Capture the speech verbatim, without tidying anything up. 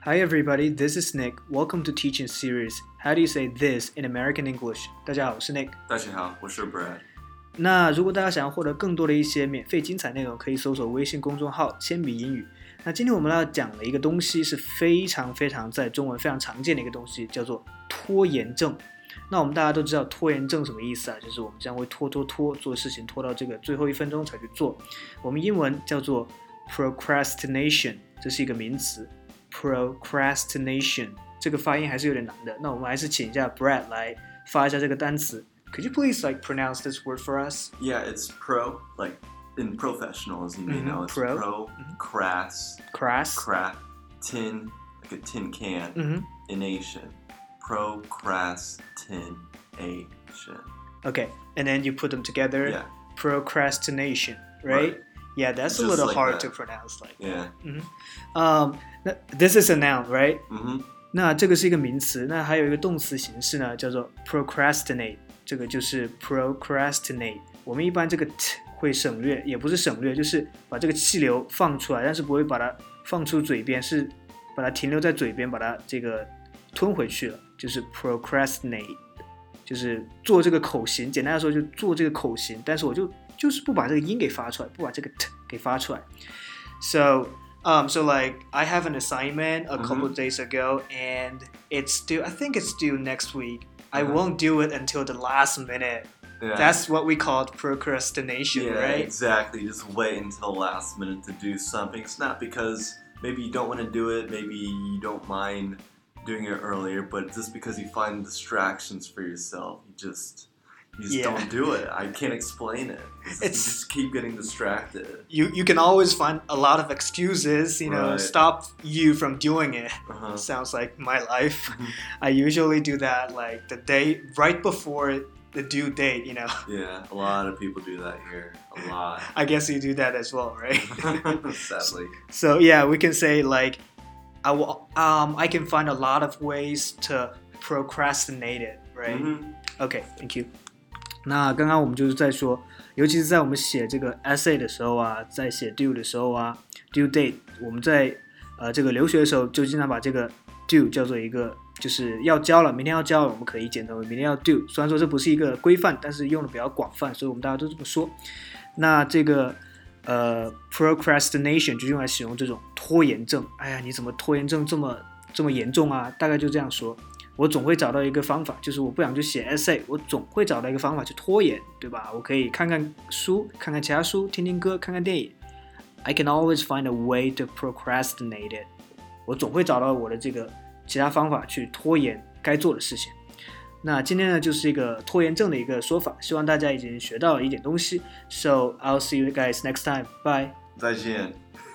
Hi everybody, this is Nick. Welcome to Teaching Series. How do you say this in American English? 大家好，我是 Nick。 大家好，我是 Brad。 那如果大家想要获得更多的一些免费精彩内容，可以搜索微信公众号“铅笔英语”。那今天我们要讲的一个东西是非常非常在中文非常常见的一个东西，叫做拖延症。那我们大家都知道拖延症什么意思啊？就是我们将会拖拖拖做事情，拖到这个最后一分钟才去做。我们英文叫做 procrastination， 这是一个名词。procrastination 这个发音还是有点难的，那我们还是请一下 Brad 来发一下这个单词。Could you please like pronounce this word for us? Yeah, it's pro, like in professional, as you may mm-hmm, know. It's pro, pro mm-hmm. crass, crass, craft, tin, like a tin can, mm-hmm. ination, procrastination. Okay, and then you put them together. Yeah. Procrastination, right? right. Yeah, that's Just a little like hard that. to pronounce. Like, yeah. Mm-hmm. Um, this is a noun, right? Mm-hmm. 那这个是一个名词，那还有一个动词形式呢，叫做 procrastinate。这个就是 procrastinate。我们一般这个 t 会省略，也不是省略，就是把这个气流放出来，但是不会把它放出嘴边，是把它停留在嘴边，把它这个吞回去了，就是 procrastinate， 就是做这个口型。简单来说，就做这个口型，但是我就就是不把这个音给发出来，不把这个 t 给发出来。So, um, so like I have an assignment a couple mm-hmm. days ago, and it's due. I think it's due next week. I won't do it until the last minute. Yeah. That's what we call procrastination, yeah, right? Exactly. Just wait until the last minute to do something. It's not because maybe you don't want to do it, maybe you don't mind doing it earlier, but just because you find distractions for yourself, you just you just yeah. don't do it. I can't explain it. It's, it's, you just keep getting distracted. You you can always find a lot of excuses, you know, right. stop you from doing it. Uh-huh. Sounds like my life. I usually do that like the day right before the due date, you know. Yeah, a lot of people do that here. A lot. I guess you do that as well, right? Sadly. So yeah, we can say like I will, um I can find a lot of ways to procrastinate it, right? Mm-hmm. Okay, thank you. 那刚刚我们就是在说，尤其是在我们写这个 essay 的时候啊，在写 due 的时候啊 due date， 我们在呃这个留学的时候就经常把这个 due 叫做一个就是要交了，明天要交了，我们可以简称为明天要 due。虽然说这不是一个规范，但是用的比较广泛，所以我们大家都这么说。那这个呃 procrastination 就用来形容这种拖延症。哎呀，你怎么拖延症这么这么严重啊？大概就这样说。我总会找到一个方法，就是我不想去写 essay， 我总会找到一个方法去拖延，对吧？我可以看看书，看看其他书，听听歌，看看电影。I can always find a way to procrastinate it。我总会找到我的这个其他方法去拖延该做的事情。那今天呢，就是一个拖延症的一个说法，希望大家已经学到了一点东西。So I'll see you guys next time. Bye. 再见。